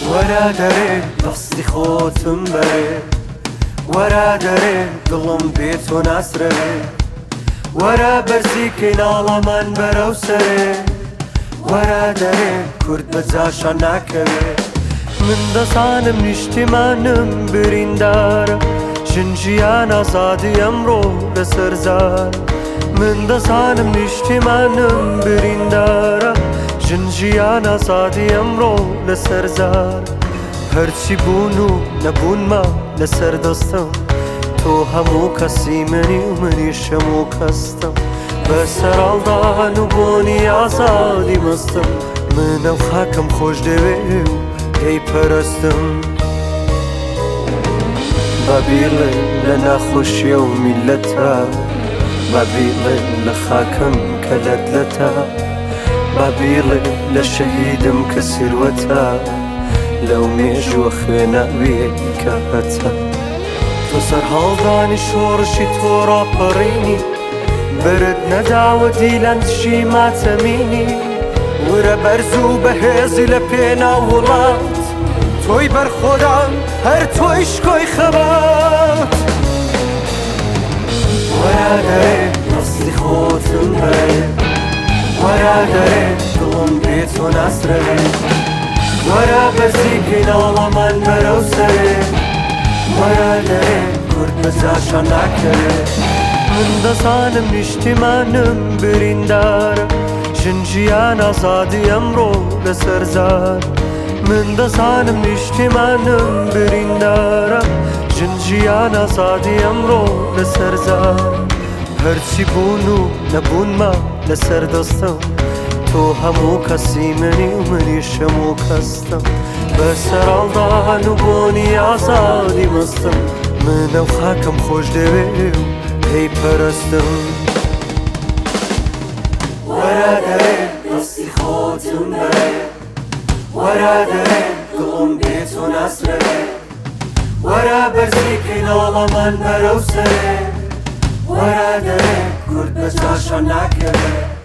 وەرە دەرێ دەستی خۆتم بەرێ، وەرە دەرێ دڵم بێ تۆ ناسرەوێ، وەرە بەرزی کەیناڵەمان بەرەو سەرێ، وەرە دەرێ کورد بە جاشان ناکەوێ. من دەزانم نیشتیمانم بریندارە، ژنجیان ئازادی ئەمڕۆ لەسەر زار. من دەزانم نیشتیمانم بریندارە، ژنجیان ئازادی ئەمڕۆ لەسەر زار. هەرچی بوون و نەبوونمە لەسەر دەستم، تۆ هەموو کەسی منی و منیش هەموو کەستم. بەسەراڵدان و بۆنی ئازادی مەستم، من ئەو خاکەم خۆش دەوێ و دەی پەرستم. بابیڵێ لە ناخۆشیە و میلەتە، بابیڵێ لە خاکەم کە لەدلەتە، بابیڵێ لە شەهیدم کە سیروەتە، لەو مێژوە خوێناوێ کە هەتە. تۆ سەرهەڵدانی شۆڕشی تۆ ڕاپەڕینی، برد نەداوە دیلەن دژی ماتەمینی. ورە بەرز و بەهێزی لە پێنا وڵات، تۆی بەرخۆدان هەر تۆی شکۆی خەبات. وەرە دەرێ دەستی خۆتم بەرێ، وەرە دەرێ دڵم بێ تۆ ناسرەوێ، وەرە بەرزی کەیناڵەمان بەرەو سەرێ، وەرە دەرێ کورد بە جاشان ناکەوێ. من دەزانم نیشتیمانم بریندارە، ژنجیان ئازادی ئەمڕۆ لەسەر زار. من دەزانم نیشتیمانم بریندارە، ژنجیان ئازادی ئەمڕۆ لەسەر زار. هەرچی بوون و نەبوونمە لەسەر دەستم، تۆ هەموو کەسی منی و منیش هەموو کەستم. بەسەراڵدان و بۆنی ئازادی مەستم، من ئەو خاکەم خۆش دەوێ و دەی پەرستم. وەرە دەرێ دەستی خۆتم بەرێ، وەرە دەرێ دڵم بێ تۆ ناسرەوێ، وەرە بەرزی کەیناڵەمان بەرەو سەرێ، وەرە دەرێ کورد بە جاشان ناکەوێ.